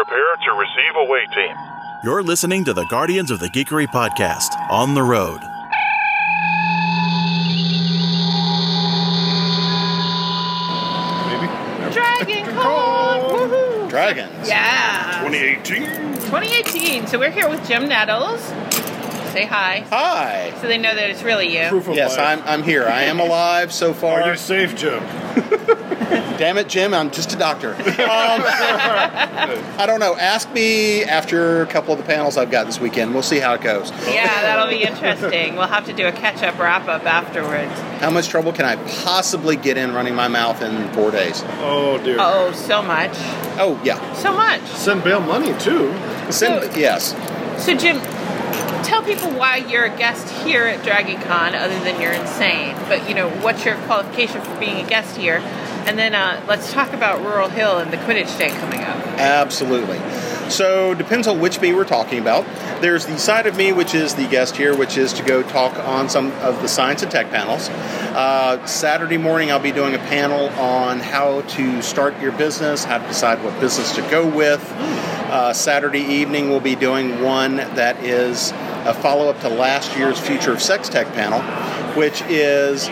Prepare to receive away team. You're listening to the Guardians of the Geekery podcast, On the Road. DragonCon! Woohoo! Dragons. Yeah. 2018. So we're here with Jim Nettles. Say hi. Hi. So they know that it's really you. Proof of Yes, life. I'm here. I am alive so far. Are you safe, Jim? Damn it, Jim, I'm just a doctor. I don't know. Ask me after a couple of the panels I've got this weekend. We'll see how it goes. Yeah, that'll be interesting. We'll have to do a catch-up wrap-up afterwards. How much trouble can I possibly get in running my mouth in 4 days? Oh, dear. Oh, so much. Oh, yeah. So much. Send bail money, too. Yes. So, Jim, tell people why you're a guest here at DragonCon, other than you're insane. But, what's your qualification for being a guest here? And then let's talk about Rural Hill and the Quidditch Day coming up. Absolutely. So, depends on which me we're talking about. There's the side of me, which is the guest here, which is to go talk on some of the science and tech panels. Saturday morning, I'll be doing a panel on how to start your business, how to decide what business to go with. Saturday evening, we'll be doing one that is a follow-up to last year's Future of Sex Tech panel, which is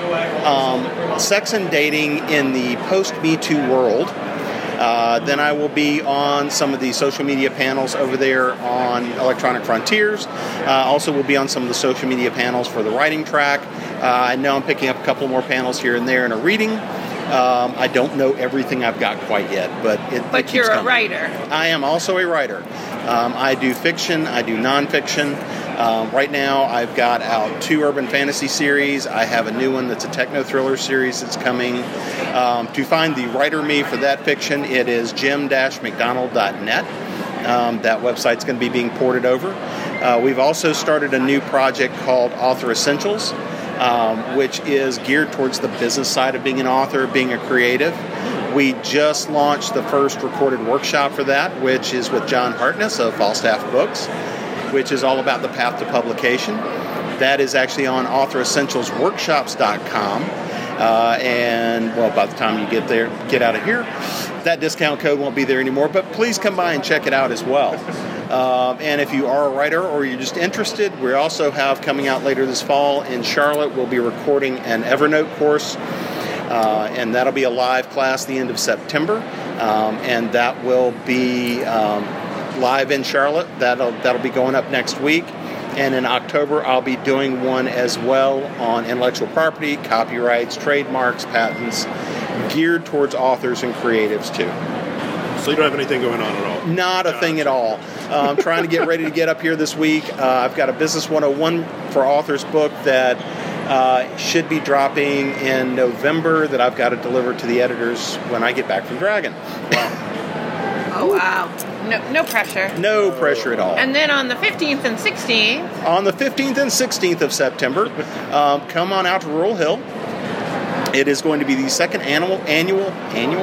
sex and dating in the post-Me Too world. Then I will be on some of the social media panels over there on Electronic Frontiers. Also will be on some of the social media panels for the writing track. I know I'm picking up a couple more panels here and there in a reading. I don't know everything I've got quite yet, but it keeps you're coming. A writer. I am also a writer. I do fiction. I do nonfiction. Right now, I've got out 2 urban fantasy series. I have a new one that's a techno-thriller series that's coming. To find the writer me for that fiction, it is jim-mcdonald.net. That website's going to be being ported over. We've also started a new project called Author Essentials, which is geared towards the business side of being an author, being a creative. We just launched the first recorded workshop for that, which is with John Hartness of Falstaff Books, which is all about the path to publication. That is actually on authoressentialsworkshops.com. And by the time you get out of here, that discount code won't be there anymore, but please come by and check it out as well. And if you are a writer or you're just interested, we also have coming out later this fall in Charlotte, we'll be recording an Evernote course, and that'll be a live class the end of September, and that will be live in Charlotte. That'll be going up next week. And in October, I'll be doing one as well on intellectual property, copyrights, trademarks, patents, geared towards authors and creatives too. So you don't have anything going on at all? Not a thing at all. I'm trying to get ready to get up here this week. I've got a Business 101 for Authors book that should be dropping in November that I've got to deliver to the editors when I get back from Dragon. Oh, wow. No pressure. No pressure at all. And then on the 15th and 16th... On the 15th and 16th of September, come on out to Rural Hill. It is going to be the second annual... Animal.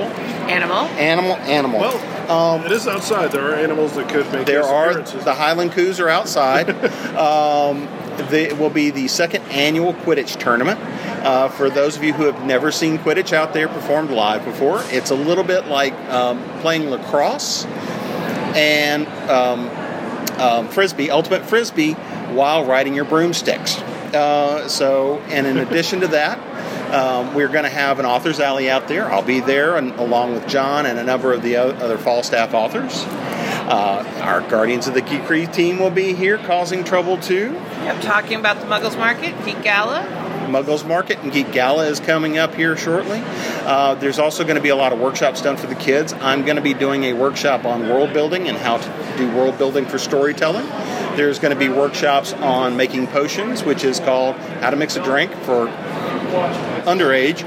Well, it is outside. There are animals that could make appearances. The Highland Coos are outside. It will be the second annual Quidditch tournament. For those of you who have never seen Quidditch out there performed live before, it's a little bit like playing lacrosse and frisbee, ultimate frisbee, while riding your broomsticks. And in addition to that, we're going to have an author's alley out there. I'll be there, along with John and a number of the other Falstaff authors. Our Guardians of the Geekery team will be here causing trouble too. Yep, talking about the Muggles Market, Geek Gala. Muggles Market and Geek Gala is coming up here shortly. There's also going to be a lot of workshops done for the kids. I'm going to be doing a workshop on world building and how to do world building for storytelling. There's going to be workshops on making potions, which is called How to Mix a Drink for Underage.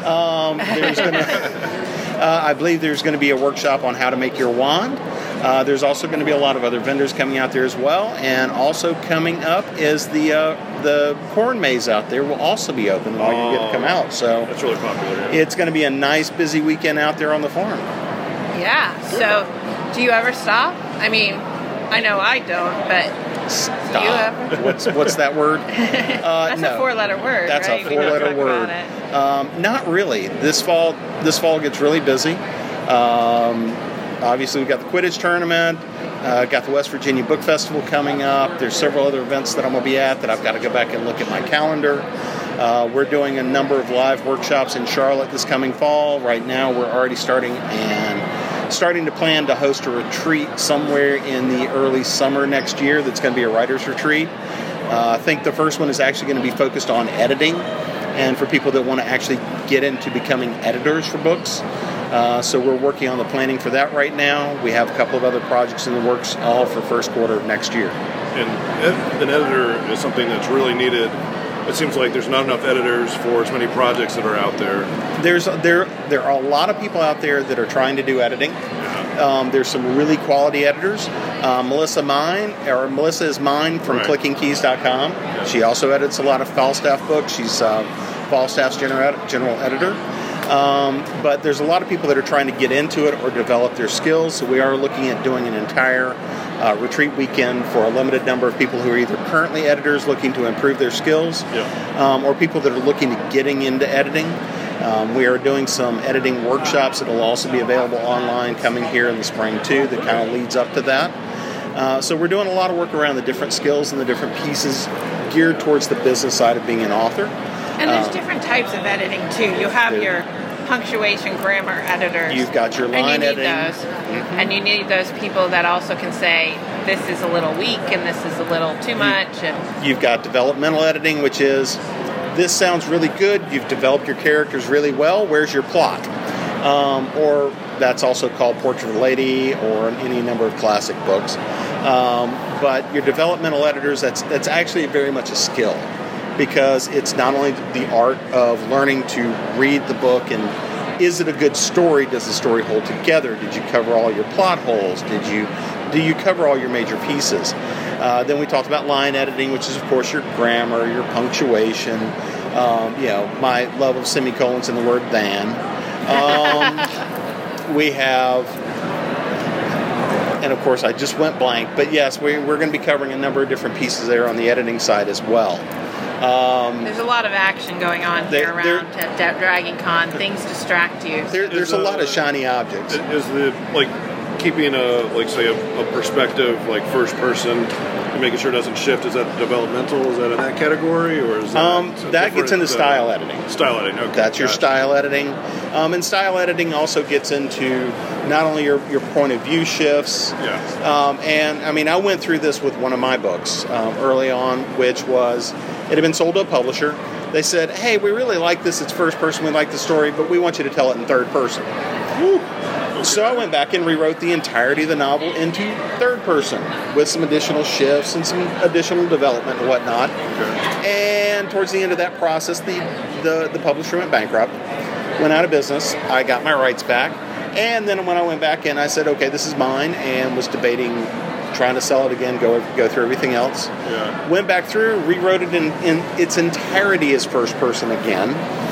I believe there's going to be a workshop on how to make your wand. There's also going to be a lot of other vendors coming out there as well, and also coming up is the corn maze out there will also be open while you get to come out. So that's really popular. Yeah. It's going to be a nice busy weekend out there on the farm. Yeah. So, do you ever stop? I mean, I know I don't, but Stop. do you ever? What's that word? That's no. a 4-letter word. That's right? a 4-letter word. Not really. This fall gets really busy. obviously we've got the Quidditch tournament, got the West Virginia Book Festival coming up. There's several other events that I'm going to be at that I've got to go back and look at my calendar. We're doing a number of live workshops in Charlotte this coming fall. Right now we're already starting to plan to host a retreat somewhere in the early summer next year that's going to be a writer's retreat. I think the first one is actually going to be focused on editing and for people that want to actually get into becoming editors for books. So we're working on the planning for that right now. We have a couple of other projects in the works, all for first quarter of next year. And an editor is something that's really needed. It seems like there's not enough editors for as many projects that are out there. There are a lot of people out there that are trying to do editing. There's some really quality editors. Melissa is mine from ClickingKeys.com. Yeah. She also edits a lot of Falstaff books. She's Falstaff's general editor. But there's a lot of people that are trying to get into it or develop their skills. So we are looking at doing an entire retreat weekend for a limited number of people who are either currently editors looking to improve their skills, or people that are looking to getting into editing. We are doing some editing workshops that will also be available online coming here in the spring too, that kind of leads up to that. So we're doing a lot of work around the different skills and the different pieces geared towards the business side of being an author. And there's different types of editing too. You have your punctuation, grammar editors. You've got your line editing. And you need those. And you need those people that also can say, this is a little weak and this is a little too much. And you've got developmental editing, which is, this sounds really good, you've developed your characters really well, where's your plot? Or that's also called Portrait of a Lady or any number of classic books. But your developmental editors, that's actually very much a skill, because it's not only the art of learning to read the book and is it a good story? Does the story hold together? Did you cover all your plot holes? Do you cover all your major pieces? Then we talked about line editing, which is, of course, your grammar, your punctuation, my love of semicolons in the word than. We have, and of course, I just went blank, but yes, we're going to be covering a number of different pieces there on the editing side as well. There's a lot of action going on here around at Dragon Con. Things distract you. There's a lot of shiny objects. Is keeping a perspective, like first person, and making sure it doesn't shift, is that developmental? Is that in that category, or is that gets into style editing? Style editing, okay. That's your style editing. And style editing also gets into not only your point of view shifts. Yeah. And I mean, I went through this with one of my books early on, which was, it had been sold to a publisher. They said, hey, we really like this. It's first person. We like the story, but we want you to tell it in third person. Woo. Okay. So I went back and rewrote the entirety of the novel into third person with some additional shifts and some additional development and whatnot. Okay. And towards the end of that process, the publisher went bankrupt, went out of business. I got my rights back. And then when I went back in, I said, okay, this is mine, and was debating trying to sell it again, go through everything else. Yeah. Went back through, rewrote it in its entirety as first person again.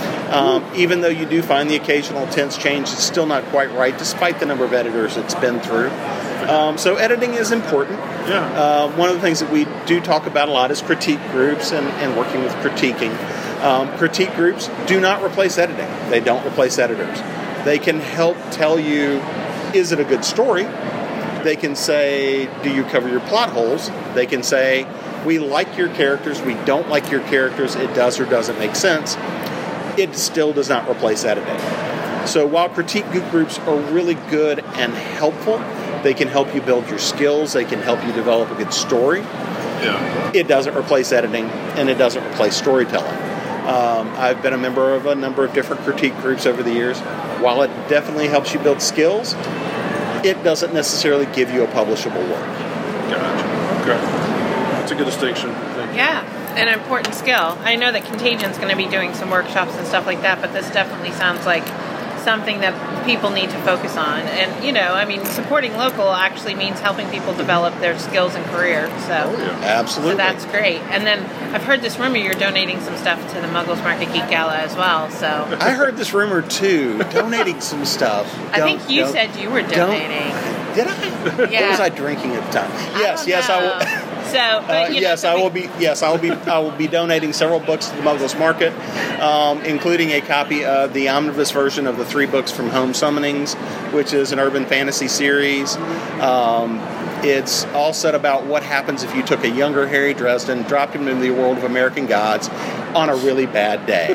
Even though you do find the occasional tense change, it's still not quite right, despite the number of editors it's been through. So editing is important. Yeah. One of the things that we do talk about a lot is critique groups and working with critiquing. Critique groups do not replace editing. They don't replace editors. They can help tell you, is it a good story? They can say, do you cover your plot holes? They can say, we like your characters, we don't like your characters, it does or doesn't make sense. It still does not replace editing. So while critique groups are really good and helpful, they can help you build your skills, they can help you develop a good story. Yeah. It doesn't replace editing, and it doesn't replace storytelling. I've been a member of a number of different critique groups over the years. While it definitely helps you build skills, it doesn't necessarily give you a publishable work. Gotcha. Okay. That's a good distinction. Yeah, an important skill. I know that Contagion's going to be doing some workshops and stuff like that, but this definitely sounds like something that people need to focus on. And, supporting local actually means helping people develop their skills and career. So, absolutely. So that's great. And then I've heard this rumor you're donating some stuff to the Muggles Market Geek Gala as well. So I heard this rumor too, donating some stuff. I think you said you were donating. Did I? Yeah. What was I drinking at the time? Yes, I will. So, but, yes, I will be. Yes, I will be donating several books to the Muggles Market, including a copy of the omnibus version of the 3 books from Home Summonings, which is an urban fantasy series. It's all set about what happens if you took a younger Harry Dresden, dropped him into the world of American Gods on a really bad day.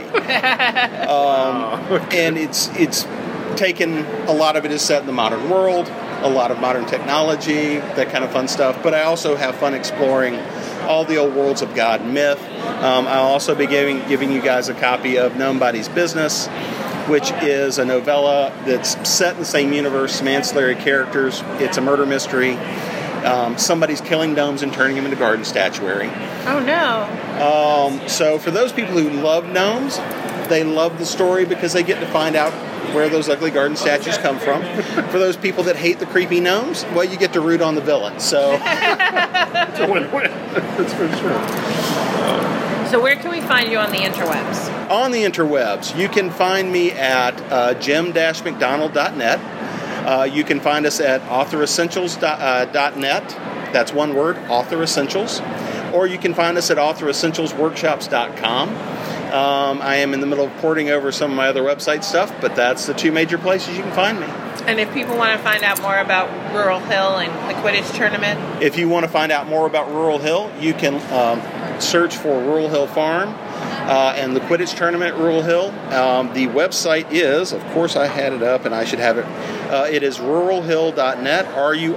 And it's taken, a lot of it is set in the modern world, a lot of modern technology, that kind of fun stuff. But I also have fun exploring all the old worlds of God and myth. I'll also be giving you guys a copy of Nobody's Business, which is a novella that's set in the same universe, some ancillary characters. It's a murder mystery. Somebody's killing gnomes and turning them into garden statuary. Oh, no. So for those people who love gnomes, they love the story because they get to find out where those ugly garden statues come from. For those people that hate the creepy gnomes, well, you get to root on the villain. So It's a win-win. That's for sure. So where can we find you on the interwebs? On the interwebs, you can find me at jim-mcdonald.net. You can find us at authoressentials.net. That's one word, Author Essentials. Or you can find us at authoressentialsworkshops.com. I am in the middle of porting over some of my other website stuff, but that's the 2 major places you can find me. And if people want to find out more about Rural Hill and the Quidditch tournament? If you want to find out more about Rural Hill, you can search for Rural Hill Farm and the Quidditch tournament at Rural Hill. The website is, of course I had it up and I should have it, it is ruralhill.net,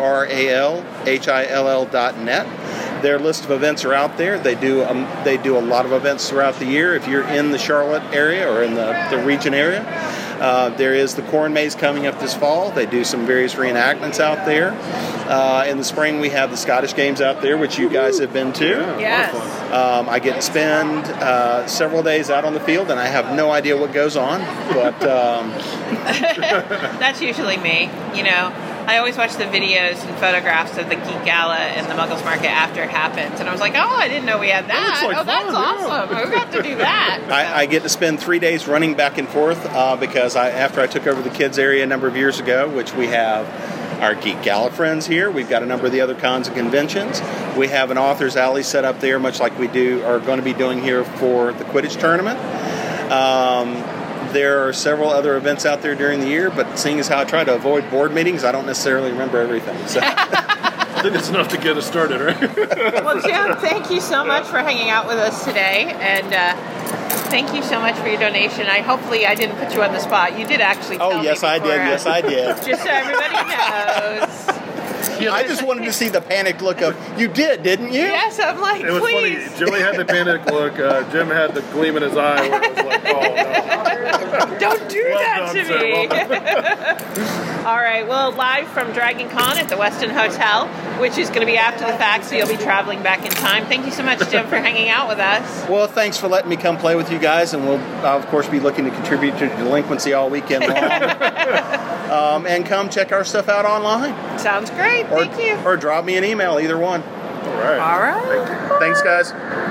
ruralhill.net. Their list of events are out there. They do a lot of events throughout the year. If you're in the Charlotte area or in the region area, there is the Corn Maze coming up this fall. They do some various reenactments out there. In the spring, we have the Scottish Games out there, which you guys have been to. Yes. I get to spend several days out on the field, and I have no idea what goes on, but That's usually me. I always watch the videos and photographs of the Geek Gala and the Muggles Market after it happens, and I was like, oh, I didn't know we had that. That looks like that's fun, awesome. We got to do that. I get to spend 3 days running back and forth because after I took over the kids area a number of years ago, which we have our Geek Gala friends here. We've got a number of the other cons and conventions. We have an author's alley set up there, much like we are going to be doing here for the Quidditch tournament. There are several other events out there during the year, but seeing as how I try to avoid board meetings, I don't necessarily remember everything. So. I think it's enough to get us started, right? Well, Jim, thank you so much for hanging out with us today, and thank you so much for your donation. Hopefully I didn't put you on the spot. You did actually tell me yes, I did. Yes, I did. Just so everybody knows. I just wanted to see the panicked look of, you did, didn't you? Yes, I'm like, It was please. funny. Joey had the panic look. Jim had the gleam in his eye where it was like, oh, no. Don't do that to sir, me. well All right, well, live from Dragon Con at the Westin Hotel, which is going to be after the fact, so you'll be traveling back in time. Thank you so much, Jim, for hanging out with us. Well, thanks for letting me come play with you guys, and we'll, of course, be looking to contribute to delinquency all weekend long. And come check our stuff out online. Sounds great. Thank you. Or drop me an email, either one. All right. All right. Thanks, guys.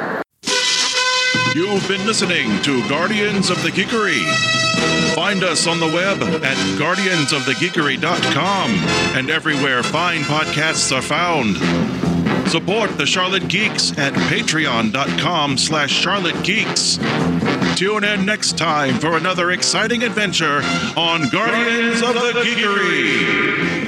You've been listening to Guardians of the Geekery. Find us on the web at guardiansofthegeekery.com and everywhere fine podcasts are found. Support the Charlotte Geeks at patreon.com/CharlotteGeeks. Tune in next time for another exciting adventure on Guardians of the Geekery.